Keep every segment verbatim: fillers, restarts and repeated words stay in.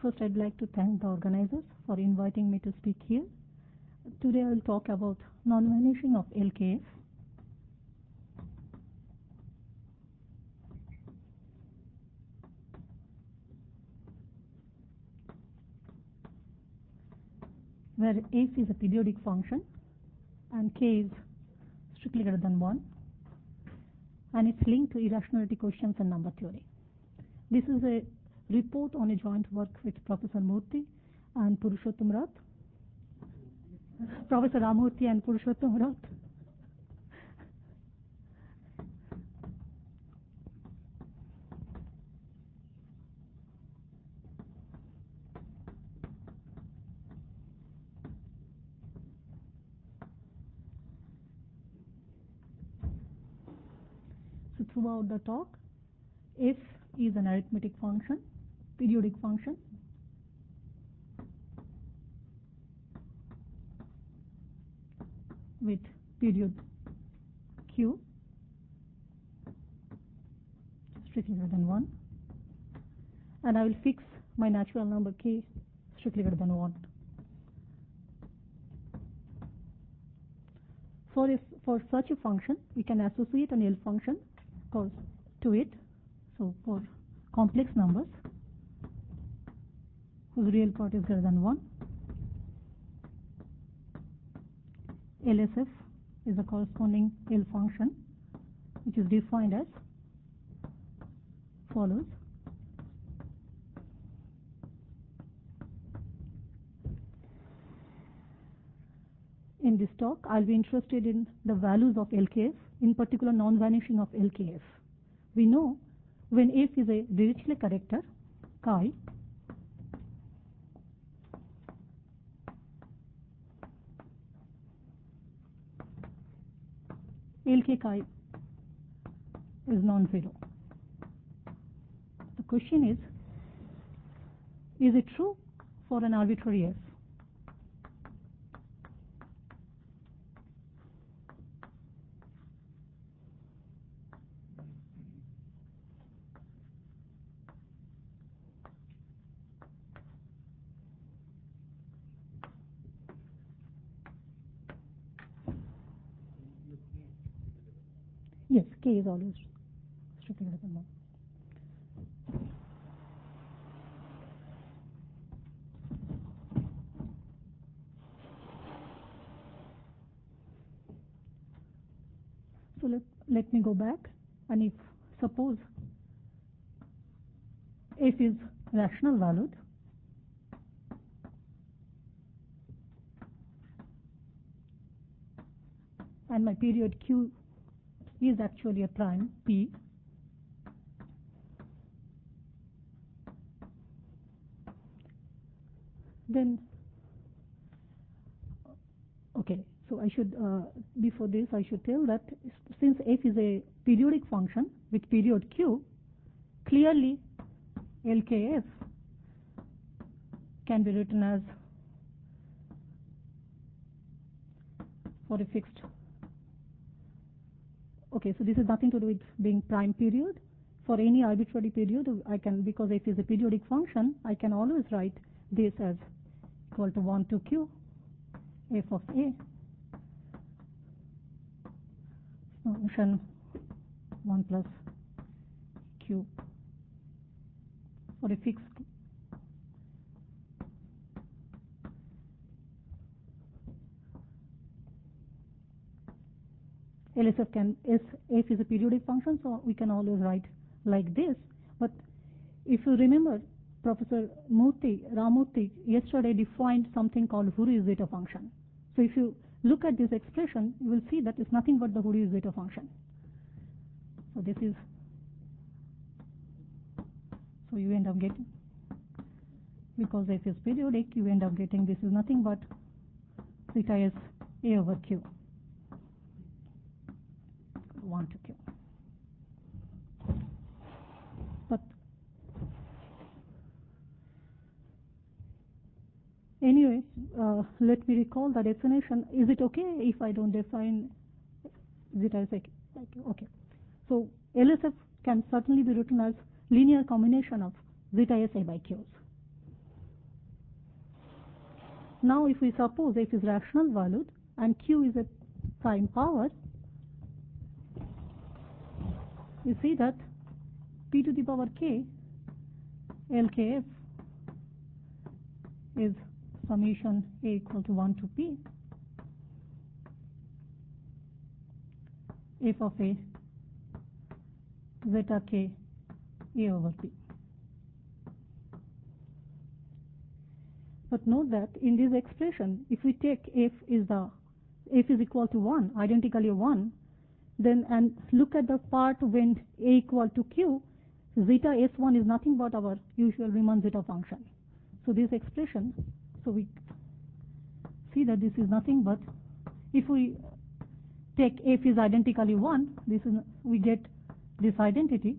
First, I'd like to thank the organizers for inviting me to speak here. Today, I will talk about non-vanishing of L K F. Where f is a periodic function and k is strictly greater than one, and it's linked to irrationality questions and number theory. This is a report on a joint work with Professor Murthy and Purushottam Rath, Professor Ramurthy and Purushottam Rath. So throughout the talk, f is an arithmetic function, periodic function, with period q strictly greater than one, and I will fix my natural number k strictly greater than one. For, if, for such a function, we can associate an L function to it. So for complex numbers whose real part is greater than one, L S F is the corresponding L function, which is defined as follows. In this talk, I'll be interested in the values of L K F, in particular non-vanishing of L K F. We know when f is a Dirichlet character, chi, L K chi is non-zero. The question is, is it true for an arbitrary f? Yes, k is always strictly greater than one. So let, let me go back, and if suppose f is rational valued, and my period q is actually a prime p, then okay, so I should uh, before this I should tell that since f is a periodic function with period q, clearly L K F can be written as for a fixed. Okay, so this is nothing to do with being prime period. For any arbitrary period, I can, because f is a periodic function, I can always write this as equal to one to q f of a function one plus q for a fixed L S F can, S, f is a periodic function, so we can always write like this. But if you remember, Professor Murthy, Ramurthy yesterday defined something called Fourier zeta function. So if you look at this expression, you will see that it's nothing but the Fourier zeta function. So this is, so you end up getting, because f is periodic, you end up getting this is nothing but zeta s a over q. one to q. But anyway, uh, let me recall the definition. Is it okay if I don't define zeta as like, okay? So L S F can certainly be written as linear combination of zeta s a by q's. Now if we suppose f is rational valued and q is a prime power, you see that p to the power k L K F is summation a equal to one to p f of a zeta k a over p. But note that in this expression, if we take f is the f is equal to one, identically one, then and look at the part when a equal to q, zeta s one is nothing but our usual Riemann zeta function. So this expression, so we see that this is nothing but, if we take f is identically one, this is we get this identity.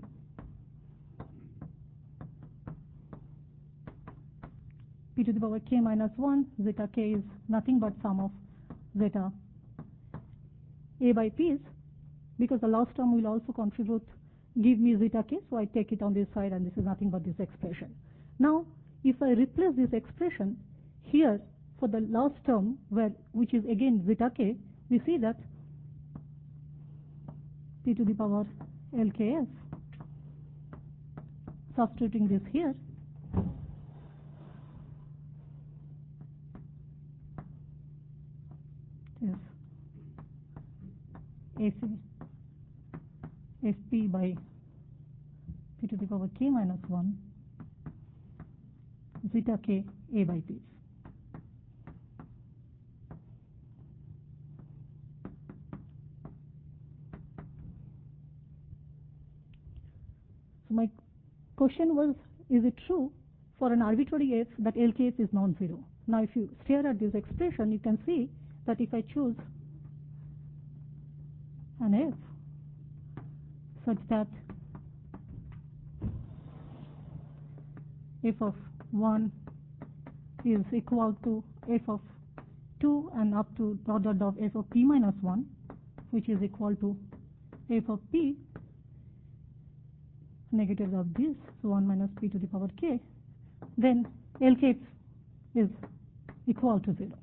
P to the power k minus one, zeta k is nothing but sum of zeta a by p's, because the last term will also contribute, give me zeta k, so I take it on this side, and this is nothing but this expression. Now, if I replace this expression here for the last term, where which is again zeta k, we see that p to the power L K S, substituting this here, is F Fp by p to the power k minus one zeta k a by p. So my question was, is it true for an arbitrary f that L K F is non-zero? Now if you stare at this expression, you can see that if I choose an f such that f of one is equal to f of two and up to dot dot dot f of p minus one, which is equal to f of p negative of this, so one minus p to the power k, then L K F is equal to zero.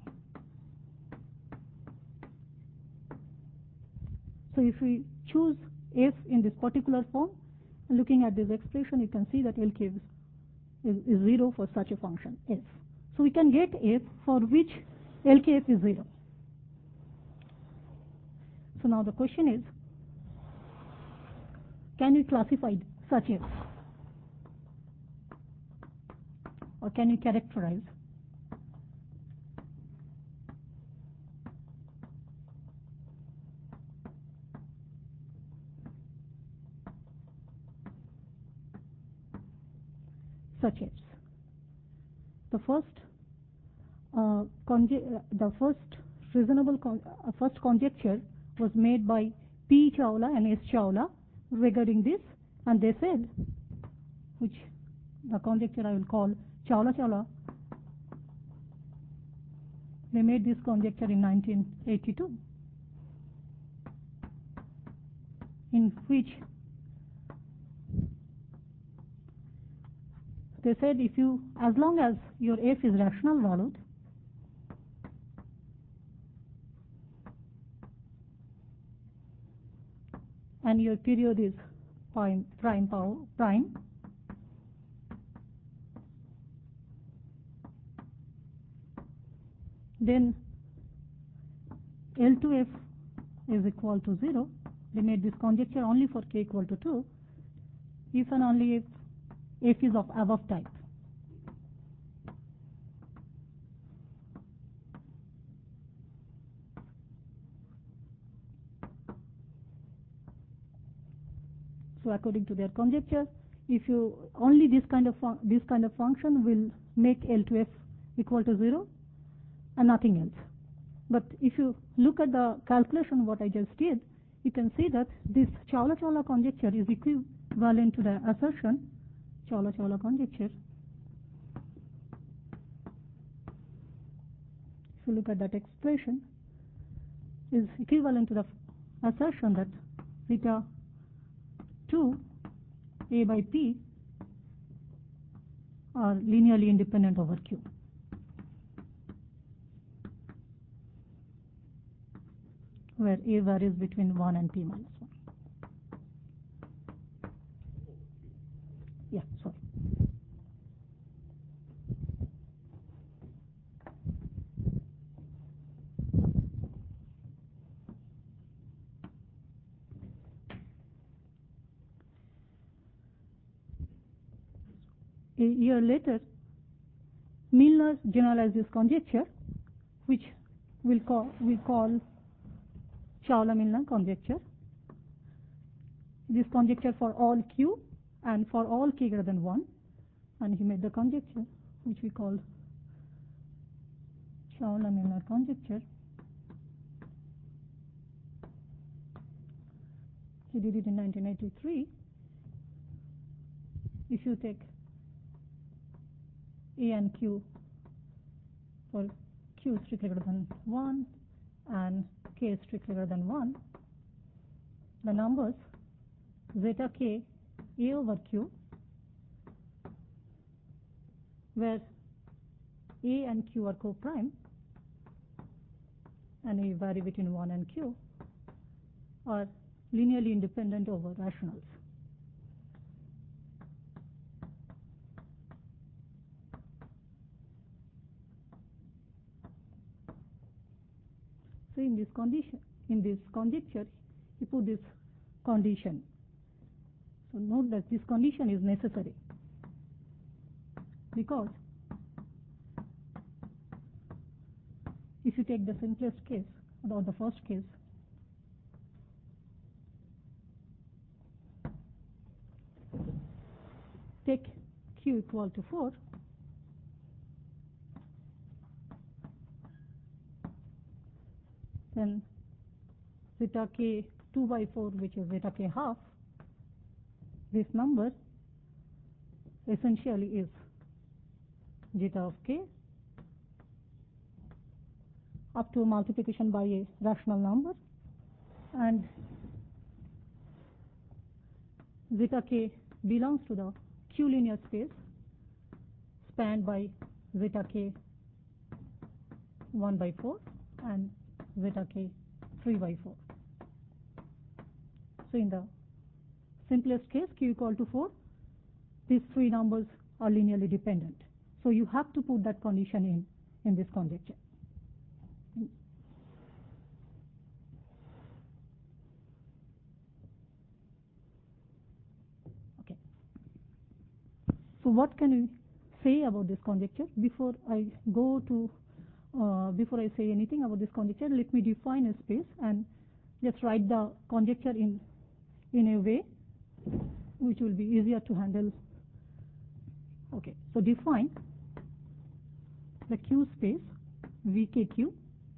So if we choose f in this particular form, looking at this expression, you can see that L K F is, is zero for such a function f. So we can get f for which L K F is zero. So now the question is, can we classify such f, or can we characterize? Such f's. The first, uh, the first reasonable con uh, first conjecture was made by P. Chawla and S. Chawla regarding this, and they said, which the conjecture I will call Chawla Chawla. They made this conjecture in nineteen eighty-two, in which they said, if you, as long as your f is rational valued, and your period is prime prime power prime, then L two F is equal to zero. They made this conjecture only for k equal to two, if and only if f is of above type. So according to their conjecture, if you only this kind of this kind of function will make L two F equal to zero and nothing else. But if you look at the calculation what I just did, you can see that this Chawla-Chawla conjecture is equivalent to the assertion Chawla-Chawla conjecture. If you look at that expression, is equivalent to the assertion that zeta two a by p are linearly independent over q. where A varies between one and P minus one. Yeah, sorry. A year later, Milner generalized this conjecture, which we'll call, we call Chawla-Milner conjecture. This conjecture for all Q and for all K greater than one, and he made the conjecture, which we call Chawla-Milner conjecture. He did it in nineteen eighty-three. If you take A and Q for Q strictly greater than one and K strictly greater than one, the numbers zeta K A over Q, where A and Q are co-prime and A vary between one and Q, are linearly independent over rationals. So in this condition, in this conjecture, he put this condition. So note that this condition is necessary because if you take the simplest case, or the first case, take Q equal to four, then zeta K two by four, which is zeta K half, this number essentially is zeta of K up to multiplication by a rational number, and zeta K belongs to the Q linear space spanned by zeta K one by four and zeta K three by four. So in the simplest case, Q equal to four, these three numbers are linearly dependent. So you have to put that condition in in this conjecture. Okay. So what can we say about this conjecture? Before I go to, uh, before I say anything about this conjecture, let me define a space and just write the conjecture in in a way which will be easier to handle. Okay, so define the Q space V K Q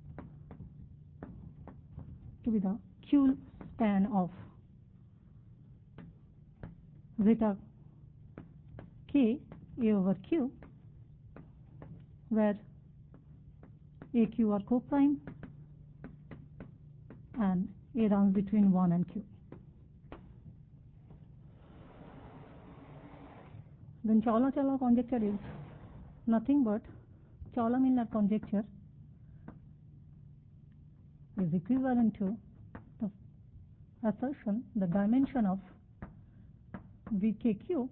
to be the Q span of zeta K A over Q, where A Q are co-prime and A runs between one and Q. Then Chawla-Chawla conjecture is nothing but Chawla-Milner conjecture is equivalent to the assertion the dimension of V K Q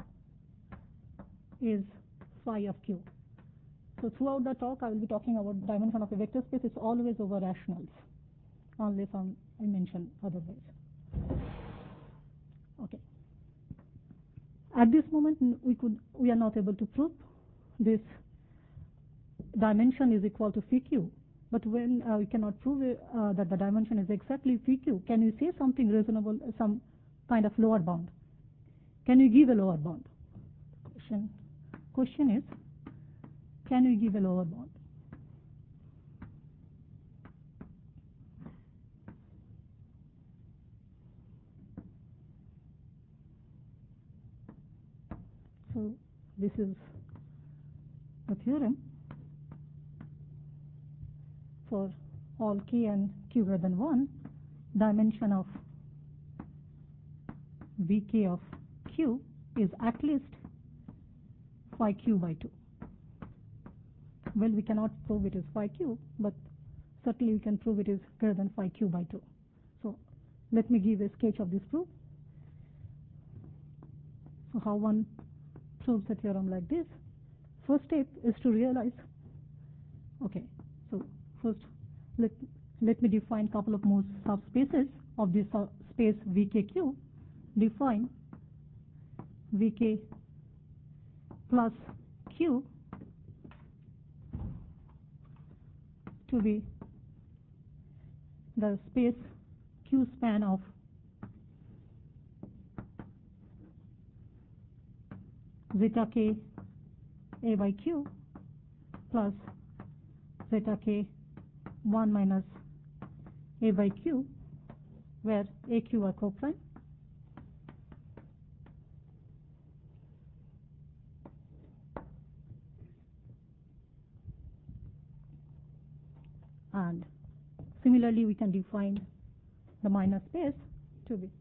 is phi of Q. So throughout the talk I will be talking about dimension of a vector space. It's always over rationals unless I'm, I mention otherwise. Okay. At this moment we could we are not able to prove this dimension is equal to phi Q, but when uh, we cannot prove it, uh, that the dimension is exactly phi Q, can we say something reasonable, some kind of lower bound? Can we give a lower bound? Question, question is, can we give a lower bound? So this is the theorem for all K and Q greater than one, dimension of V K of Q is at least phi Q by two. Well, we cannot prove it is phi Q, but certainly we can prove it is greater than phi q by two. So let me give a sketch of this proof. So how one proves a theorem like this? First step is to realize, okay, so first let, let me define couple of more subspaces of this uh, space V K Q. Define V K plus Q to be the space Q span of zeta k A by Q plus zeta k one minus A by Q, where A Q are coprime. And similarly, we can define the minor space to be,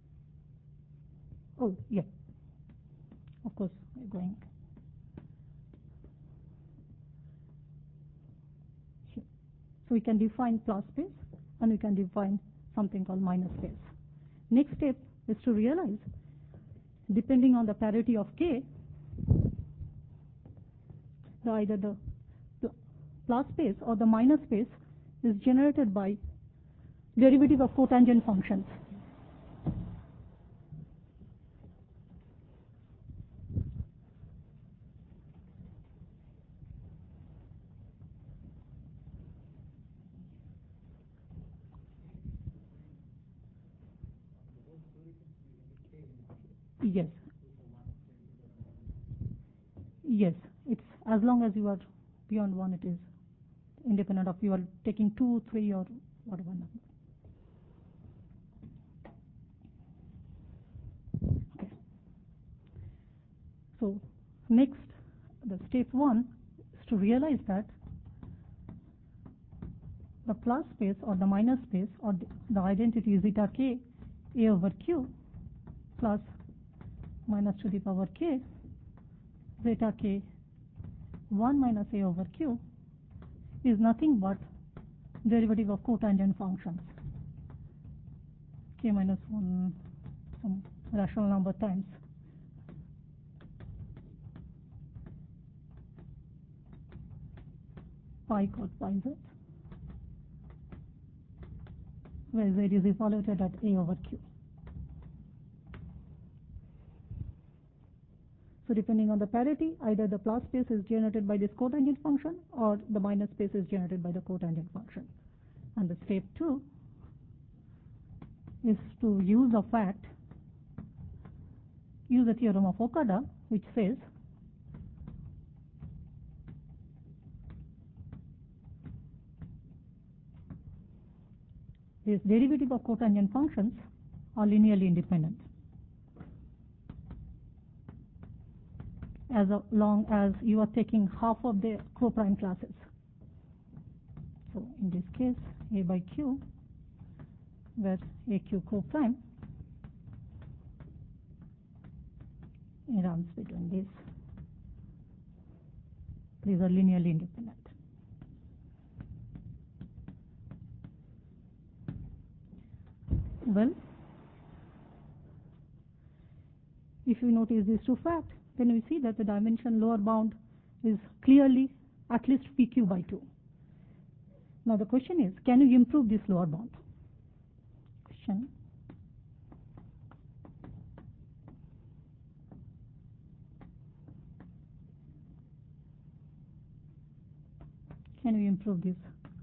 oh, yeah, of course, we're going here. So we can define plus space and we can define something called minor space. Next step is to realize, depending on the parity of K, the either the plus space or the minor space is generated by derivative of cotangent functions. Yes. Yes, it's as long as you are beyond one, it is independent of you are taking two, three, or whatever number. Okay. So next, the step one is to realize that the plus space or the minor space or the, the identity is zeta k A over Q plus minus to the power k zeta k one minus A over Q is nothing but derivative of cotangent functions k minus one some rational number times pi cot pi z, where z is evaluated at A over Q. So depending on the parity, either the plus space is generated by this cotangent function or the minus space is generated by the cotangent function. And the step two is to use a fact, use the theorem of Okada, which says this derivative of cotangent functions are linearly independent, as long as you are taking half of the coprime classes. So in this case, A by Q, where A Q coprime, it runs between these. These are linearly independent. Well, if you notice these two facts, then we see that the dimension lower bound is clearly at least P Q by two. Now the question is, can you improve this lower bound? Question. Can we improve this?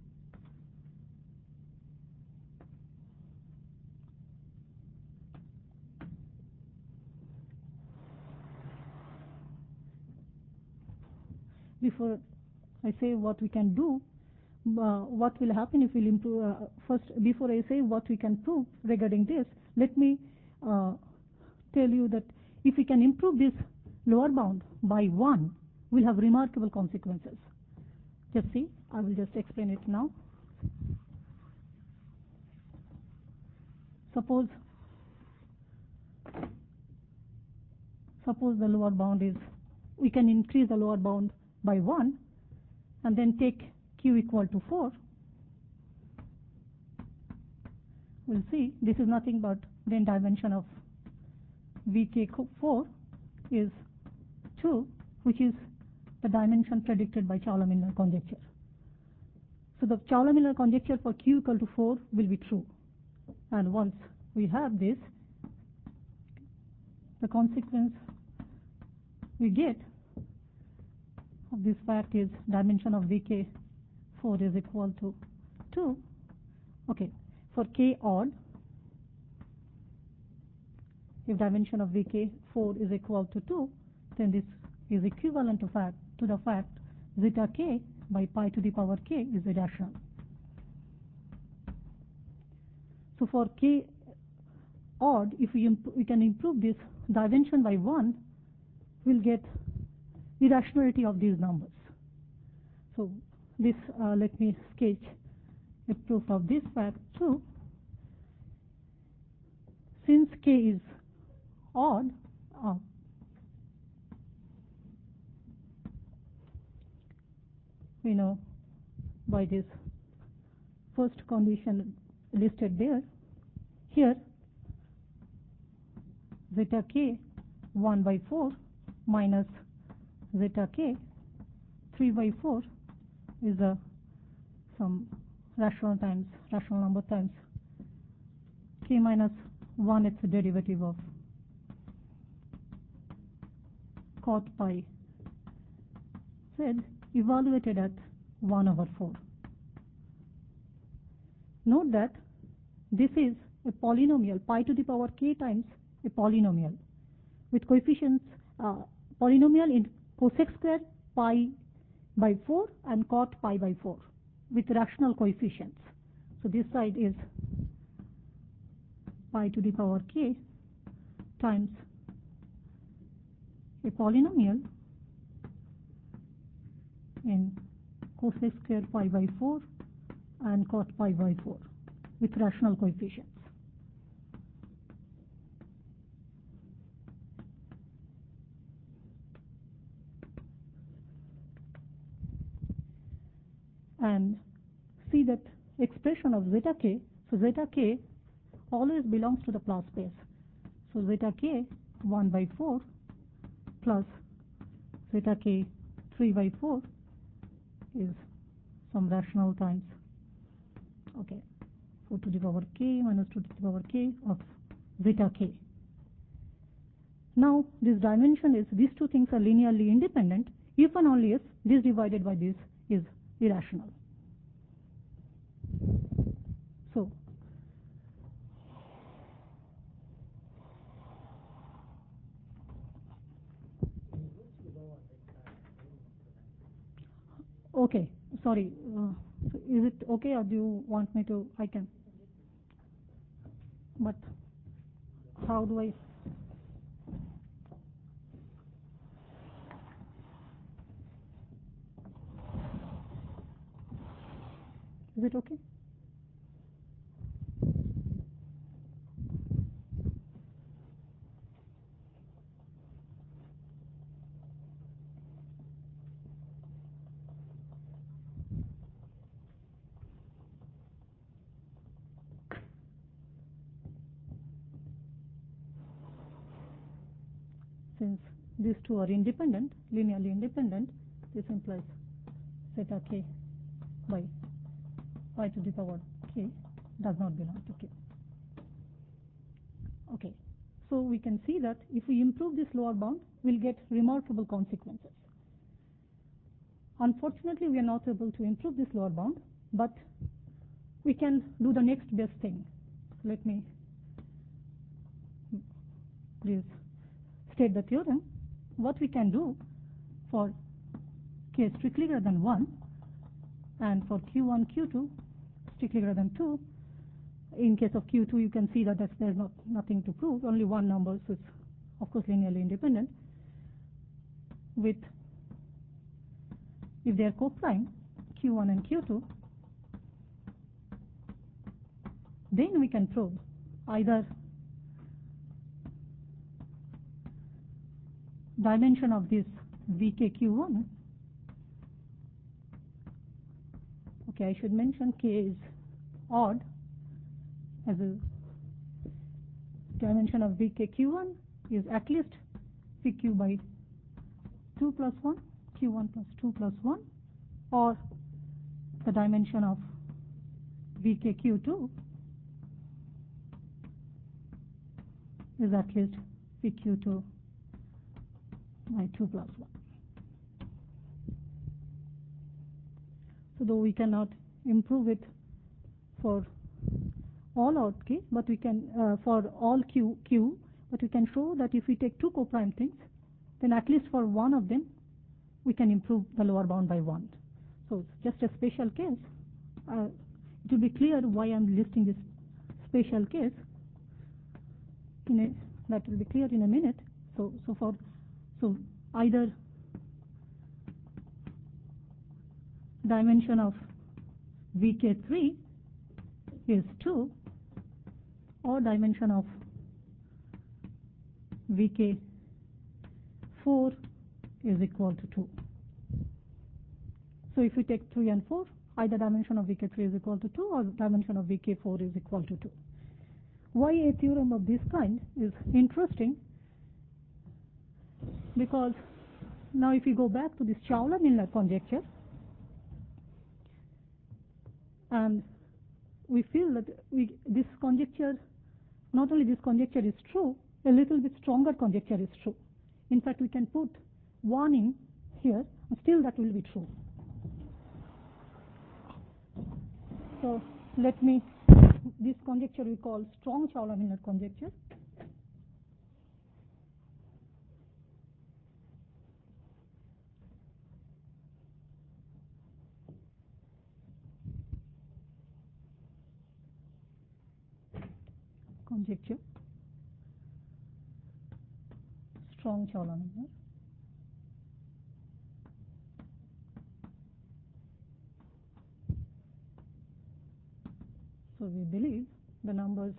Before I say what we can do, uh, what will happen if we improve, uh, first, before I say what we can prove regarding this, let me uh, tell you that if we can improve this lower bound by one, we'll have remarkable consequences. Just see, I will just explain it now. Suppose, suppose the lower bound is, we can increase the lower bound by one and then take Q equal to four, we'll see this is nothing but then dimension of V K four is two, which is the dimension predicted by Chowla-Milner conjecture. So the Chowla-Milner conjecture for Q equal to four will be true. And once we have this, the consequence we get of this fact is dimension of V K four is equal to two. Okay, for K odd, if dimension of V K four is equal to two, then this is equivalent to fact to the fact zeta k by pi to the power k is irrational. So for K odd, if we, we can improve this dimension by one, we'll get irrationality of these numbers. So this, uh, let me sketch a proof of this fact too. Since K is odd, uh, we know by this first condition listed there, here zeta k one by four minus zeta k three by four is a some rational times rational number times k minus one, it's a derivative of cot pi z evaluated at one over four. Note that this is a polynomial, pi to the power k times a polynomial with coefficients, uh, polynomial in cosec square pi by four and cot pi by four with rational coefficients. So this side is pi to the power k times a polynomial in cosec square pi by four and cot pi by four with rational coefficients. And see that expression of zeta k. So zeta k always belongs to the plus space. So zeta k one by four plus zeta k three by four is some rational times, okay, four to the power k minus two to the power k of zeta k. Now this dimension is, these two things are linearly independent if and only if this divided by this is irrational. So okay, sorry, uh, so is it okay or do you want me to, I can, but how do I, is it okay? Since these two are independent, linearly independent, this implies zeta k by pi to the power k does not belong to k. Okay, so we can see that if we improve this lower bound, we'll get remarkable consequences. Unfortunately, we are not able to improve this lower bound, but we can do the next best thing. Let me please state the theorem. What we can do for k strictly greater than one and for q one, q two strictly greater than two, in case of q two you can see that that's, there's not, nothing to prove, only one number, so it's of course linearly independent. With, if they are co-prime, q one and q two, then we can prove either dimension of this V K Q one. Okay, I should mention k is odd as a dimension of V K Q one is at least P Q by two plus one, Q one plus two plus one, or the dimension of V K Q two is at least P Q two by two plus one. So though we cannot improve it for all out K, but we can uh, for all Q Q, but we can show that if we take two coprime things, then at least for one of them we can improve the lower bound by one. So it's just a special case. Uh, it will be clear why I'm listing this special case. In a, that will be clear in a minute. So so for so either dimension of V K three is two, or dimension of V K four is equal to two. So if we take three and four, either dimension of V K three is equal to two or dimension of V K four is equal to two. Why a theorem of this kind is interesting? Because now if we go back to this Chawla-Milnor conjecture, and we feel that we, this conjecture, not only this conjecture is true, a little bit stronger conjecture is true. In fact, we can put one in here, and still that will be true. So let me, this conjecture we call strong Chawla-Milnor conjecture. Conjecture, strong Chawla-Milnor. So we believe the numbers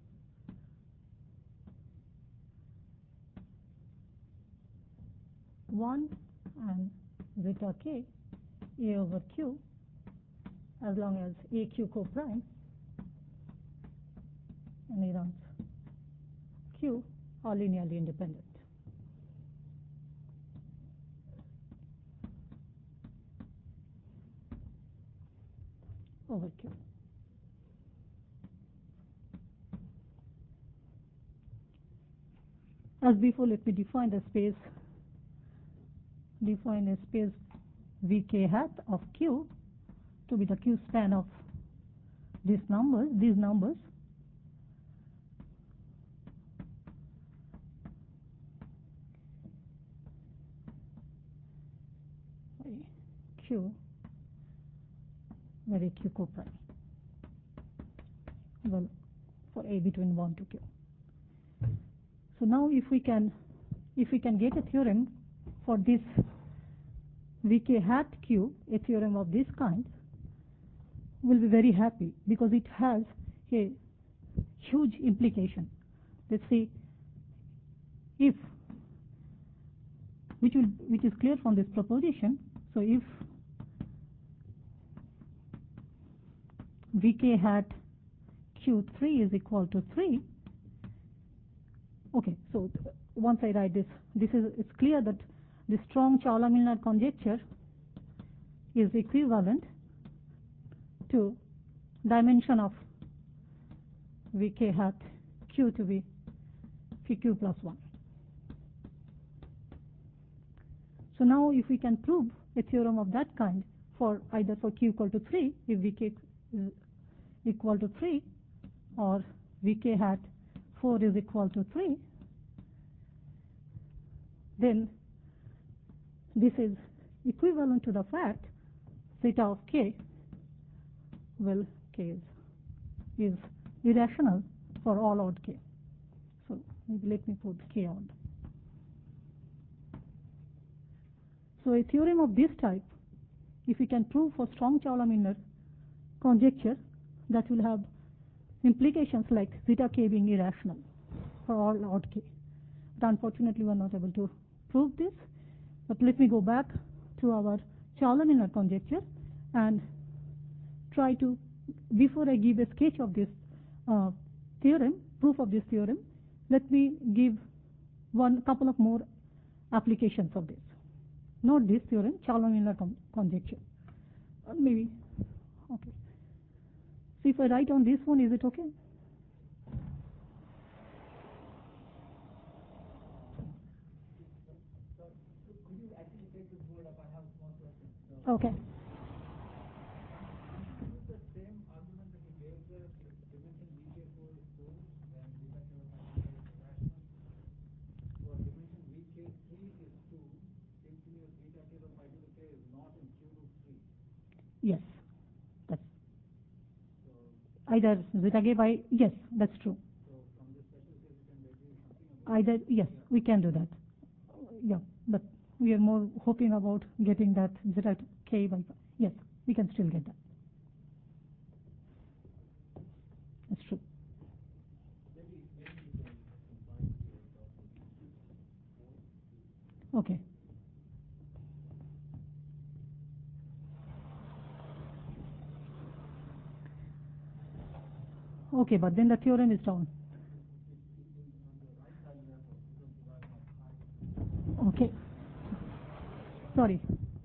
one and zeta k, A over Q, as long as A Q coprime and neurons Q are linearly independent. Over Q. As before, let me define the space, define a space V K hat of Q to be the Q span of these numbers, these numbers. Q, where A Q coprime, well, for A between one to Q. So now if we can, if we can get a theorem for this V K hat Q, a theorem of this kind, we'll be very happy because it has a huge implication. Let's see if, which will, which is clear from this proposition. So if V K hat Q three is equal to three, okay, so once I write this, this is, it's clear that the strong Chawla-Milnor conjecture is equivalent to dimension of V K hat Q to be P Q plus one. So now if we can prove a theorem of that kind for either for Q equal to three, if V K is equal to three, or V K hat four is equal to three, then this is equivalent to the fact theta of K, well, K is, is irrational for all odd K. So maybe let me put K odd. So a theorem of this type, if we can prove for strong Chawla-Milnor conjecture, that will have implications like zeta k being irrational for all odd K. But unfortunately, we are not able to prove this. But let me go back to our Chawla-Milnor conjecture and try to, before I give a sketch of this uh, theorem, proof of this theorem, let me give one couple of more applications of this. Not this theorem, Chalabi-Miller conjecture. Uh, maybe, okay. So if I write on this one, is it okay? Could you actually take this board up? I have a small question. Okay. Is the same argument that you gave there, dimension V K four is true, then zeta K over pi is rational? For dimension V K three is two, seems to me that zeta K over pi to the K is not in Q root three. Yes, that's So, either zeta K by, yes, that's true. so from this special case, you can deduce something about Either, yes, we can do that. Yeah, but we are more hoping about getting that zeta K by, yes, we can still get that. That's true. maybe maybe you can combine your document. Okay. Okay, but then the theorem is down. Okay. Sorry.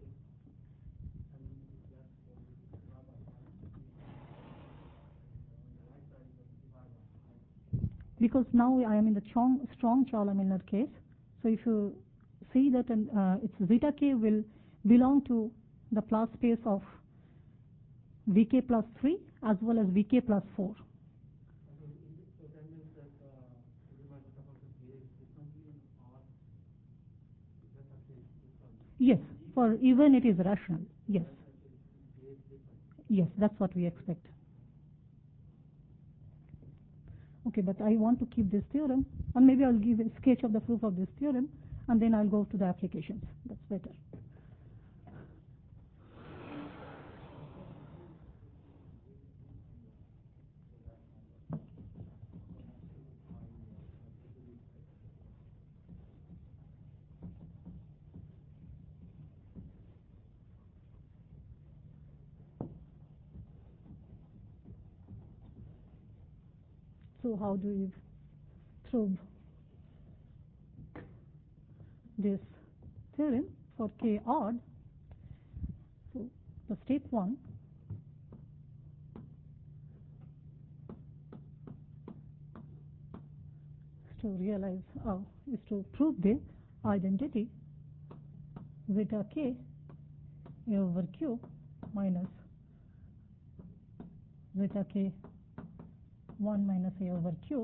Because now I am in the strong, strong Chalabi-Miller case. So if you see that an, uh, its zeta K will belong to the plus space of V K plus three as well as V K plus four. So that means that uh, every matter of the base differently in R. Is that the case? Yes, for even it is rational. Yes. Yes, that's what we expect. Okay, but I want to keep this theorem, and maybe I'll give a sketch of the proof of this theorem, and then I'll go to the applications. That's better. So how do we prove this theorem for K odd? So the step one is to realize, uh, is to prove the identity zeta K A over Q minus zeta K one minus A over Q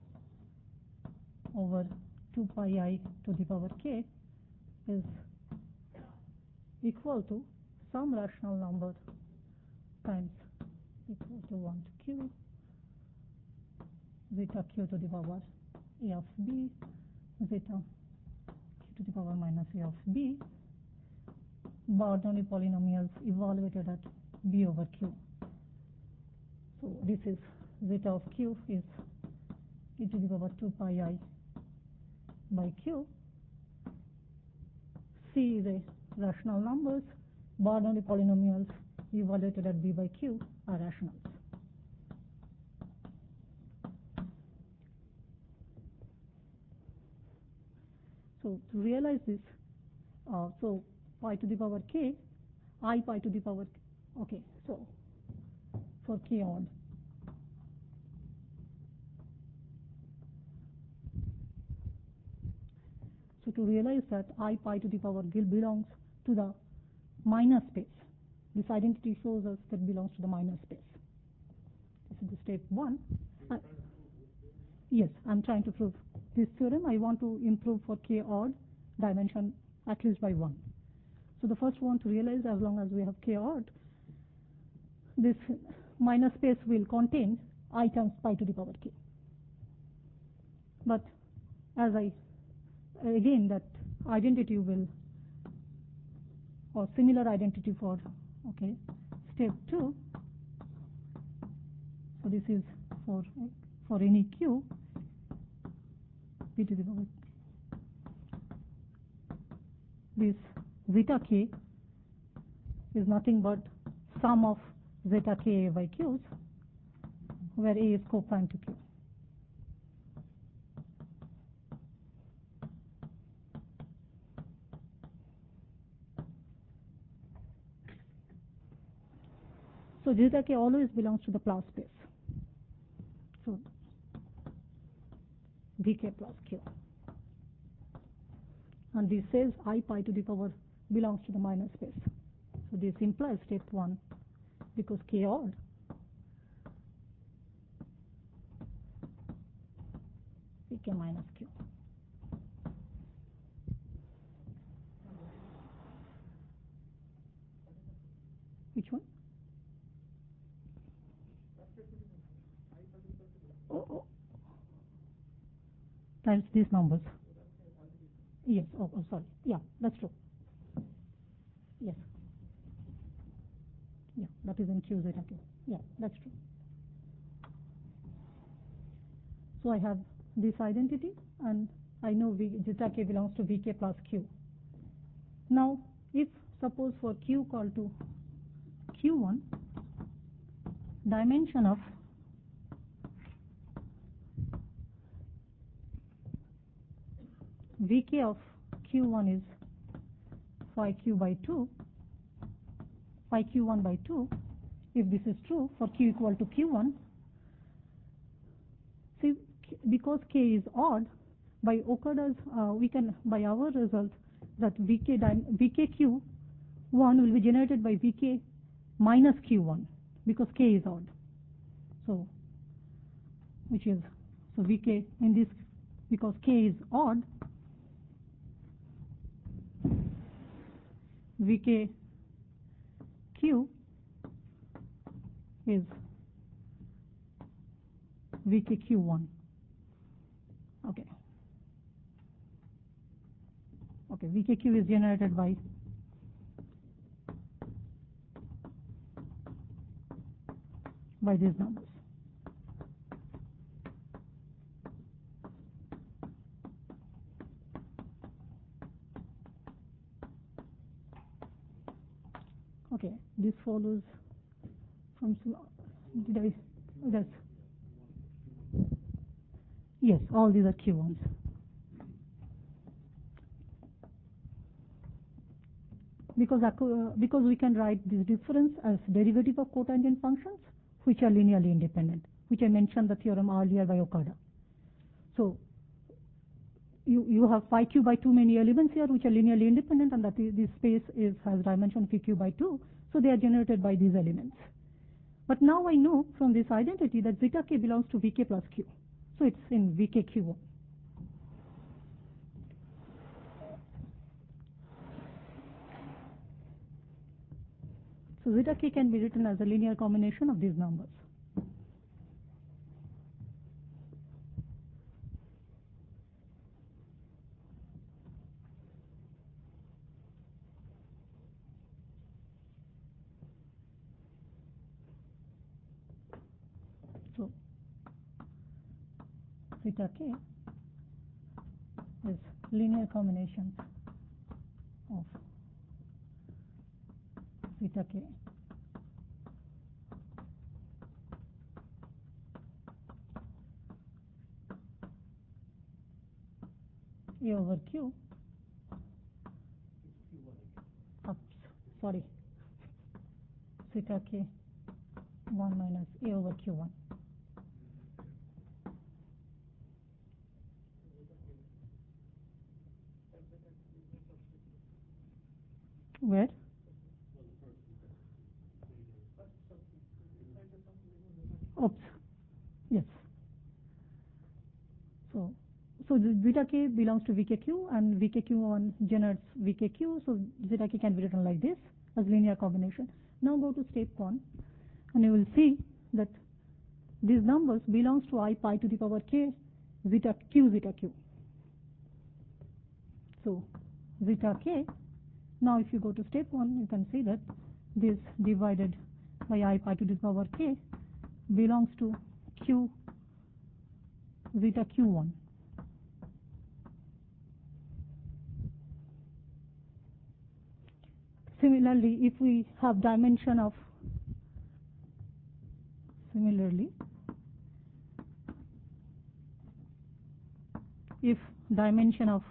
over two pi I to the power K is equal to some rational number times equal to one to Q zeta Q to the power A of B zeta Q to the power minus A of B Bernoulli polynomials evaluated at B over Q. So this is zeta of Q is e to the power two pi I by Q. C is a rational numbers. Bernoulli polynomials evaluated at B by Q are rationals. So to realize this, uh, so pi to the power K, I pi to the power, okay, so for K odd. So to realize that I pi to the power G belongs to the minor space. This identity shows us that belongs to the minor space. This is the step one. Uh, yes, I'm trying to prove this theorem. I want to improve for K odd dimension at least by one. So the first one to realize, as long as we have K odd, this minor space will contain I times pi to the power K. But as I, again, that identity will, or similar identity for, okay, step two. So this is for, for any Q, p to the power, this zeta K is nothing but sum of zeta K by Q's, where A is coprime to Q. So zeta k always belongs to the plus space. So Vk plus Q. And this says I pi to the power belongs to the minor space. So this implies step one, because K odd Vk minus Q. Which one? Oh, oh. Times these numbers. Yes, oh, oh, sorry. Yeah, that's true. Yes. Yeah, that is in Q zeta K. Yeah, that's true. So I have this identity, and I know v, zeta K belongs to Vk plus Q. Now, if suppose for Q equal to Q one, dimension of Vk of Q one is phi Q by two, phi Q one by two. If this is true for Q equal to Q one, see, because K is odd, by Okada's, uh, we can, by our result, that Vk, Vk Q one will be generated by Vk minus Q one, because K is odd. So, which is, so Vk in this, because K is odd, Vk Q is Vk Q one. Okay. Okay, Vk Q is generated by by these numbers. Okay, this follows from, did I, that's, yes, all these are Q ones. Because, uh, because we can write this difference as derivative of cotangent functions, which are linearly independent, which I mentioned the theorem earlier by Okada. So, you, you have phi q by two many elements here which are linearly independent, and that is, this space is has dimension phi q by two, so they are generated by these elements. But now I know from this identity that zeta k belongs to Vk plus Q, so it's in Vk Q one. So zeta k can be written as a linear combination of these numbers. So zeta k is linear combination of zeta k A over Q. Oops, sorry. Zeta k one minus A over Q one. Where? Oops. Yes. So, so the zeta k belongs to V K Q, and V K Q one generates V K Q. So zeta k can be written like this as linear combination. Now go to step one, and you will see that these numbers belongs to I pi to the power k zeta q zeta q. So zeta k. Now if you go to step one, you can see that this divided by I pi to the power k belongs to q zeta q one. Similarly, if we have dimension of similarly if dimension of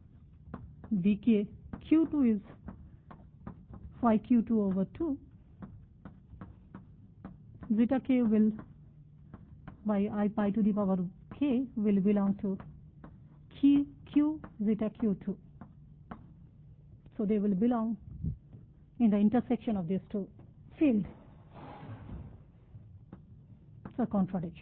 V K Q two is phi Q two over two, zeta k will by I pi to the power k will belong to q, q zeta q two. So they will belong in the intersection of these two fields. It's a contradiction.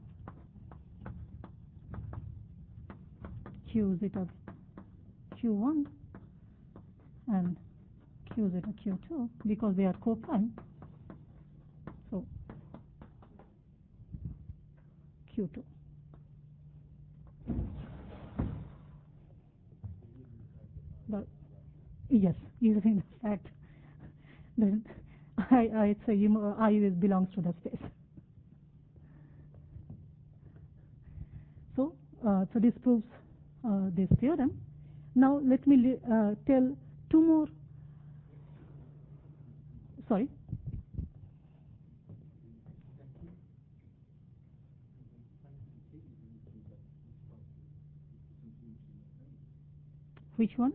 Q zeta q one and q zeta q two because they are co-prime. So q two. The, yes, using the fact that I, I it's a I is belongs to the space. So, uh, so this proves uh, this theorem. Now let me uh, tell two more. Sorry. Which one?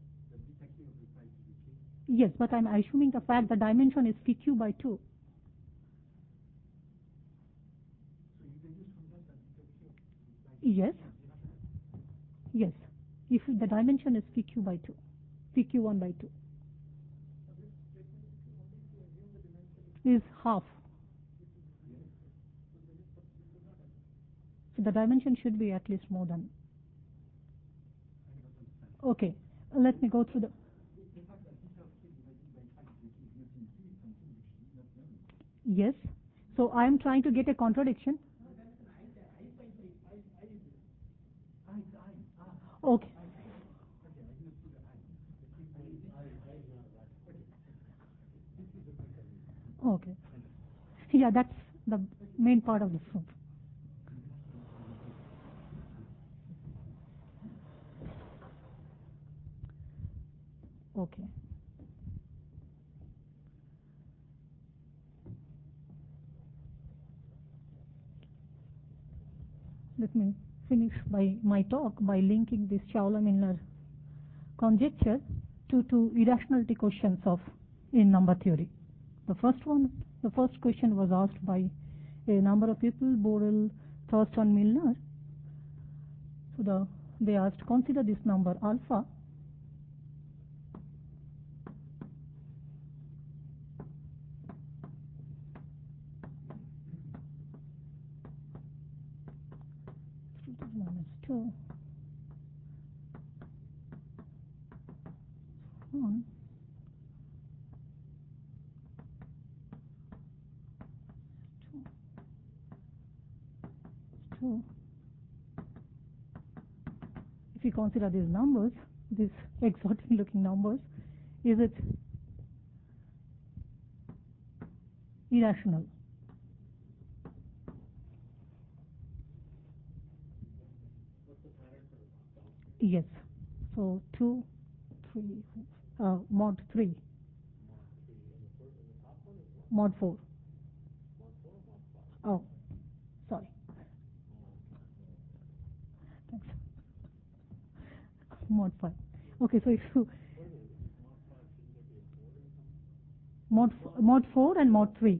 Yes, but I'm assuming the fact the dimension is P Q by two. Yes. Yes. If the dimension is P Q by two, P Q one by two is half. So the dimension should be at least more than. Okay. Let me go through the. Yes. So I am trying to get a contradiction. Okay. Okay. Yeah, that's the main part of the proof. Okay. Let me finish by my talk by linking this Chawla-Milnor conjecture to two irrationality questions of in number theory. The first one, the first question was asked by a number of people, Borel, Thurston, Milnor. So the, they asked, consider this number alpha minus two one two two. If you consider these numbers, these exotic looking numbers, is it irrational? Yes. So two, three, uh, mod three, mod four. Oh, sorry. Thanks. Mod five. Okay, so if you mod mod four and mod three.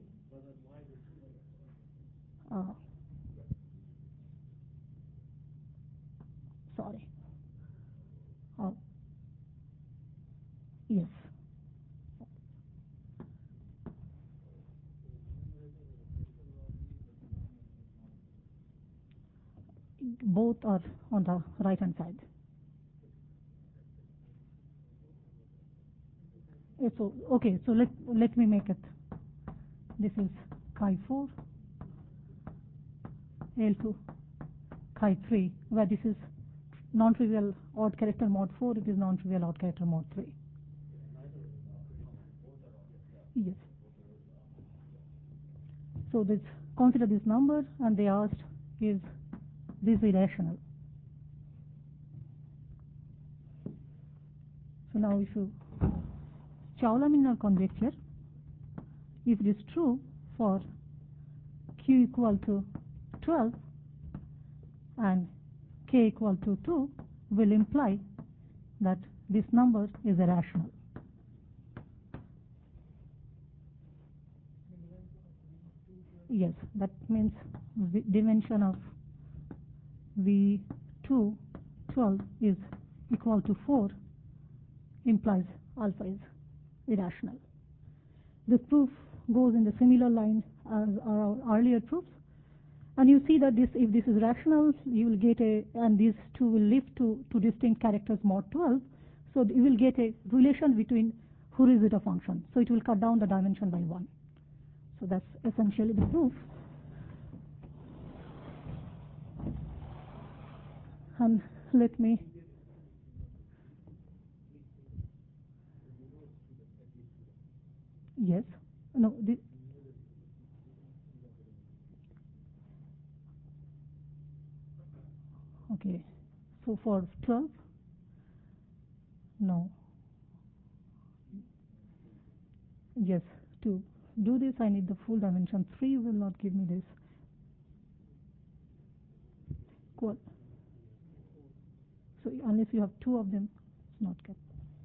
Uh, sorry. Oh, yes. Both are on the right hand side. So okay, so let let me make it. This is chi four, L two, chi three, where this is non-trivial odd character mod four, it is non-trivial odd character mod three. Yes. So this consider this number, and they asked, is this irrational? So now if you Chawla-Milnor conjecture, if it is true for q equal to twelve and k equal to two, will imply that this number is irrational. Yes, that means v dimension of V two twelve is equal to four implies alpha is irrational. This proof goes in the similar line as our earlier proofs. And you see that this, if this is rational, you will get a, and these two will live to two distinct characters mod twelve. So you will get a relation between Hurry-Zeta function. So it will cut down the dimension by one. So that's essentially the proof. And let me. Yes. No. The, okay. So for twelve, no. Yes. To do this, I need the full dimension. Three will not give me this. Cool. So unless you have two of them, it's not good.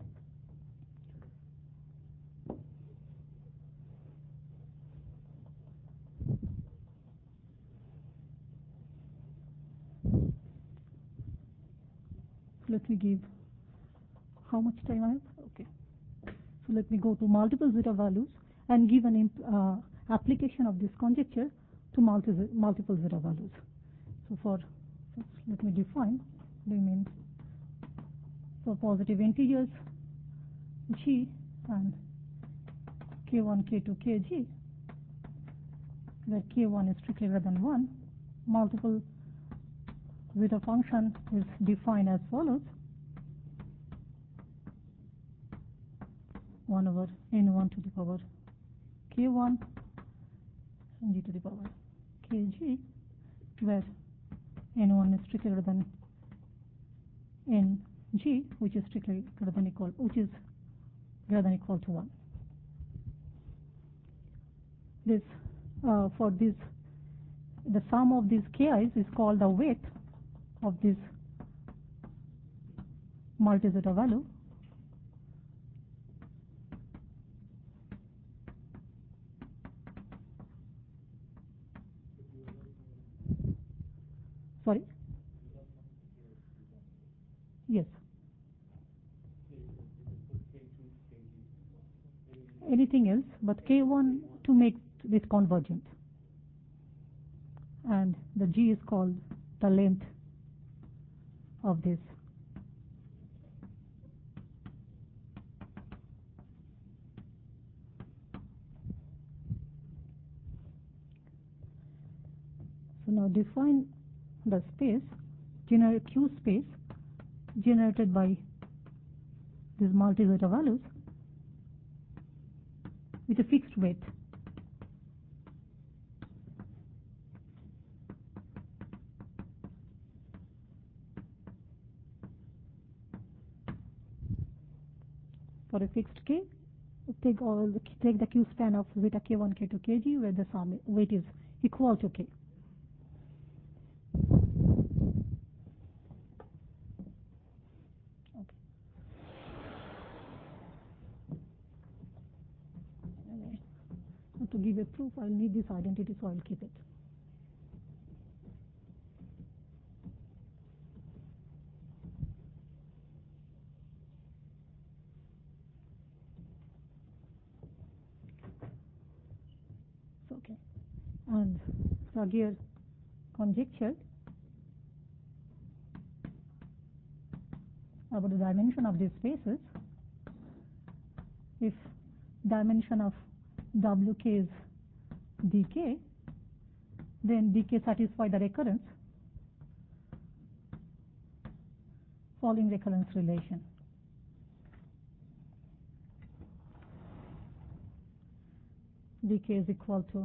Let me give, how much time I have? Okay. So let me go to multiple zeta values and give an imp, uh, application of this conjecture to multi, multiple zeta values. So for, let me define, what do you mean? For positive integers, g and k one, k two, kg, where k one is strictly greater than one, multiple zeta function is defined as follows. one over n one to the power k one and g to the power kg, where n one is strictly greater than ng, which is strictly greater than equal, which is greater than equal to one. This uh, for this, the sum of these ki's is called the weight of this multi-zeta value. Sorry? Yes. Anything else but k one to make this convergent. And the g is called the length of this. So now define the space, generate Q space generated by these multi-zeta values with a fixed weight. For a fixed k, take all the, take the Q span of zeta k one, k two, kg, where the sum weight is equal to k. Okay. Anyway, to give a proof, I'll need this identity, so I'll keep it. Okay, and Sagier conjectured about the dimension of these spaces. If dimension of W K is D K, then D K satisfies the recurrence, following recurrence relation. D K is equal to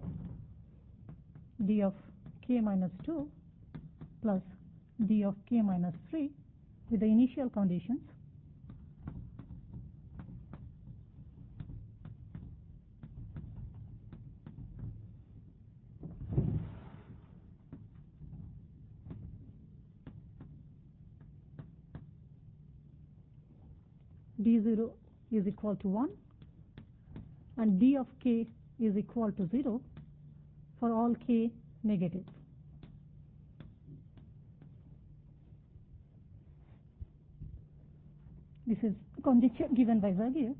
D of K minus two plus D of K minus three with the initial conditions. D zero is equal to one and D of K is equal to zero for all k negative. This is conjecture given by Zagier.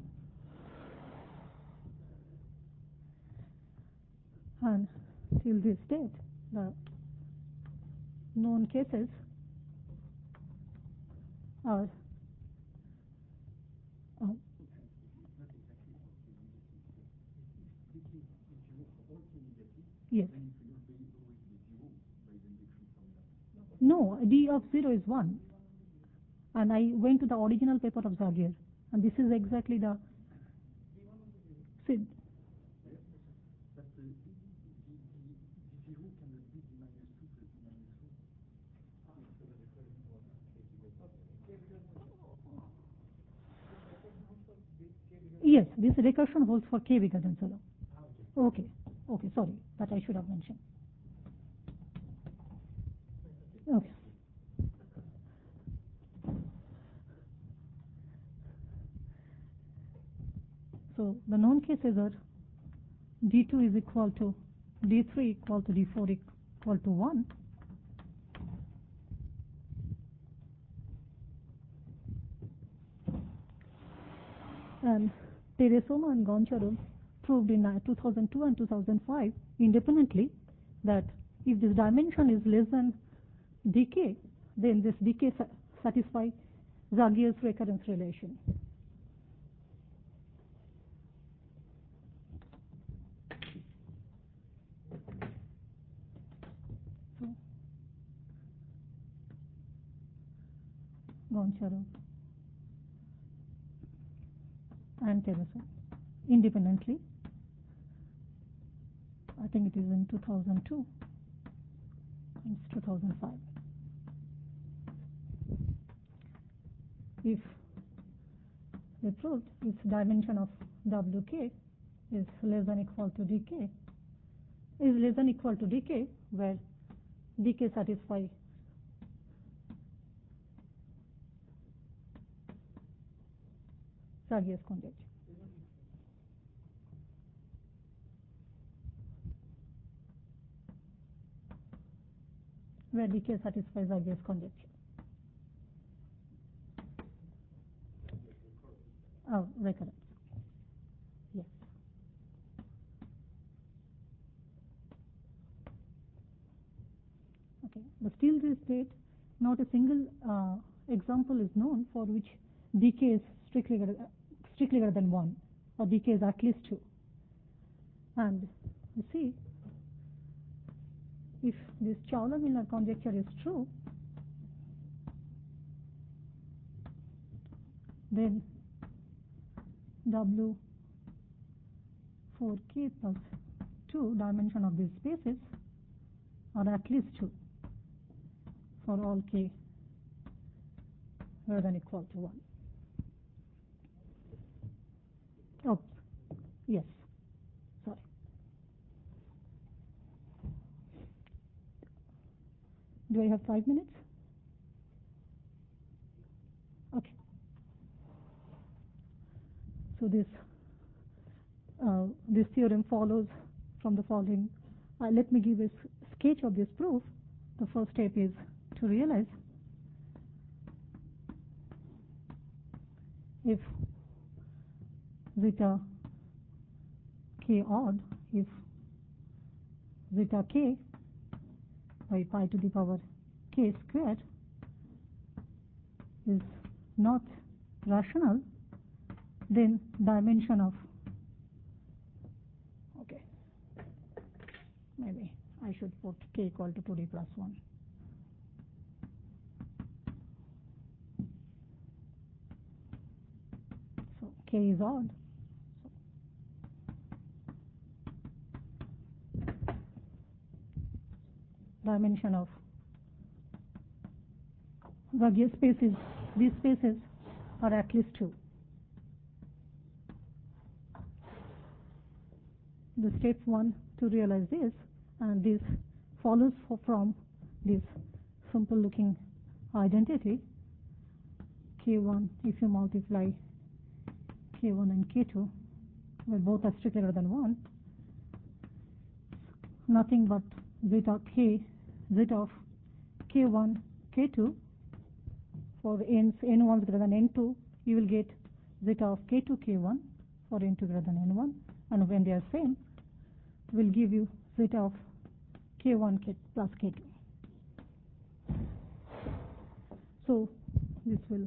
And till this date, the known cases are uh, yes. No, d of zero is one. And I went to the original paper of Zagier, and this is exactly the. See, yes, this recursion holds for k bigger than zero. Okay, okay, sorry, that I should have mentioned. Okay. So the known cases are d two is equal to d three equal to d four equal to one. And Teresoma and Goncharoub proved in uh, two thousand two and two thousand five independently that if this dimension is less than dk, then this dk sa satisfies Zagier's recurrence relation. So, Goncharoub and Teresoma independently. I think it is in two thousand two. It's two thousand five. If they proved if dimension of W K is less than equal to dk, is less than equal to dk, where dk satisfies Zagier's conjecture. Where dk satisfies Zagier's conjecture. Oh, recurrence. Yes. Okay. But still this date, not a single uh, example is known for which dk is strictly greater, strictly greater than one, or dk is at least two. And you see, if this Chowla-Milner conjecture is true, then W four k plus two dimension of these spaces are at least two for all k greater than equal to one. Oh, yes, sorry. Do I have five minutes? Okay. So this uh, this theorem follows from the following. Uh, let me give a sketch of this proof. The first step is to realize if zeta k odd, if zeta k by pi to the power k squared is not rational, then dimension of, okay, maybe I should put k equal to two d plus one. So k is odd. So dimension of Zagier spaces, these spaces are at least two. The step one to realize this, and this follows from this simple looking identity k one. If you multiply k one and k two, where both are strictly greater than one, nothing but zeta k, zeta of k one, k two. For n, n one is greater than n two, you will get zeta of k two, k one for n two greater than n one, and when they are same, will give you zeta of k one k plus k two. So this will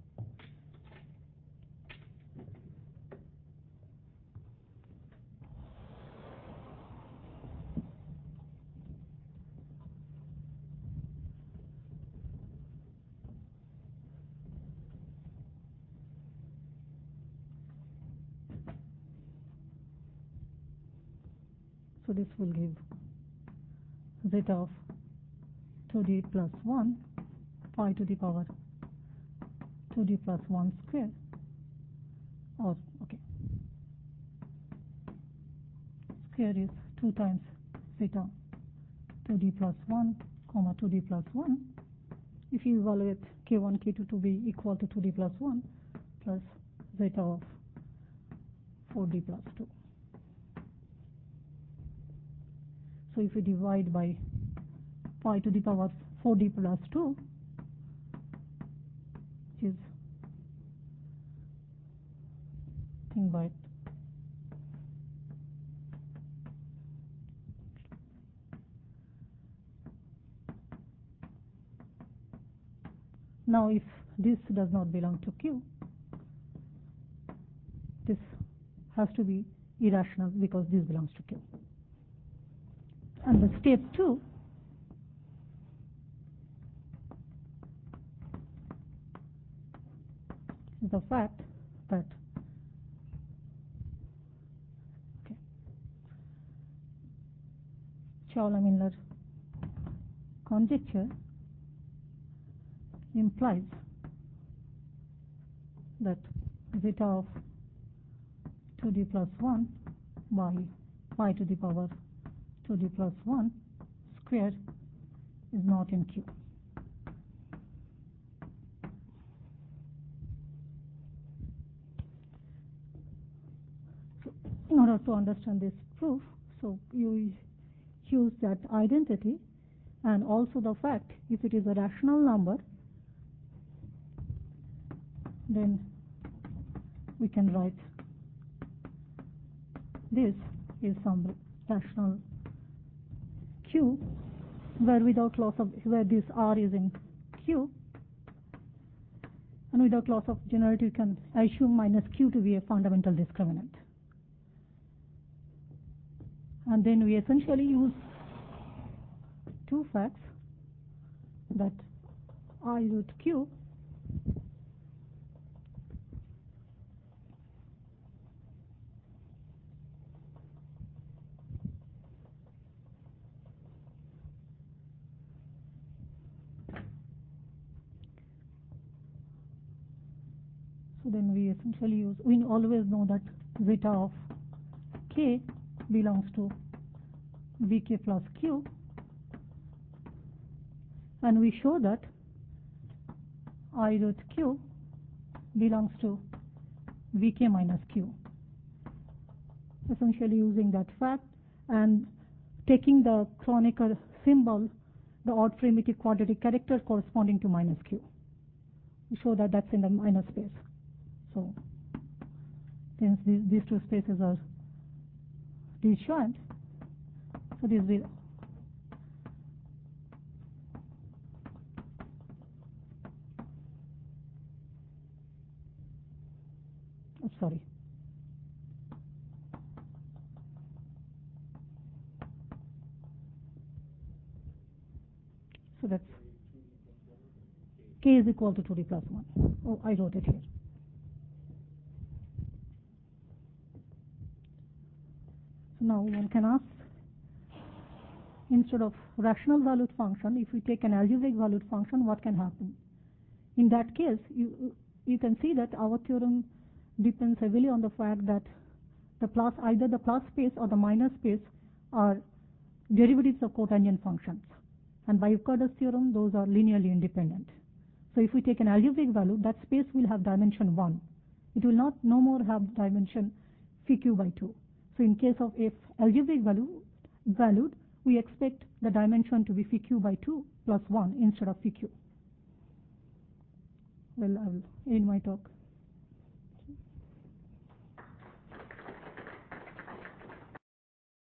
so this will give zeta of two d plus one pi to the power two d plus one square, or okay, square is two times zeta two d plus one comma two d plus one. If you evaluate k one k two to be equal to two d plus one plus zeta of four d plus two. So if we divide by pi to the power four d plus two, which is thing by now, if this does not belong to Q, this has to be irrational because this belongs to Q. And the step two is the fact that okay, Chowla-Miller conjecture implies that zeta of two d plus one by pi to the power two d plus one square is not in Q. So in order to understand this proof, so you use that identity and also the fact if it is a rational number, then we can write this is some rational Q, where without loss of where this R is in Q, and without loss of generality you can assume minus Q to be a fundamental discriminant. And then we essentially use two facts that I root Q so then we essentially use, we always know that zeta of K belongs to V K plus Q, and we show that I root Q belongs to V K minus Q, essentially using that fact and taking the Kronecker symbol, the odd primitive quadratic character corresponding to minus Q. We show that that's in the minus space. So since these, these two spaces are disjoint, so this will oh, sorry. So that's K is equal to two d plus one. Oh, I wrote it here. So now one can ask, instead of rational valued function, if we take an algebraic valued function, what can happen? In that case, you you can see that our theorem depends heavily on the fact that the plus, either the plus space or the minus space are derivatives of cotangent functions. And by Euclide's theorem, those are linearly independent. So if we take an algebraic value, that space will have dimension one. It will not no more have dimension phi q by two. So in case of if algebraic value valued, we expect the dimension to be phi q by two plus one instead of phi q. Well, I will end my talk.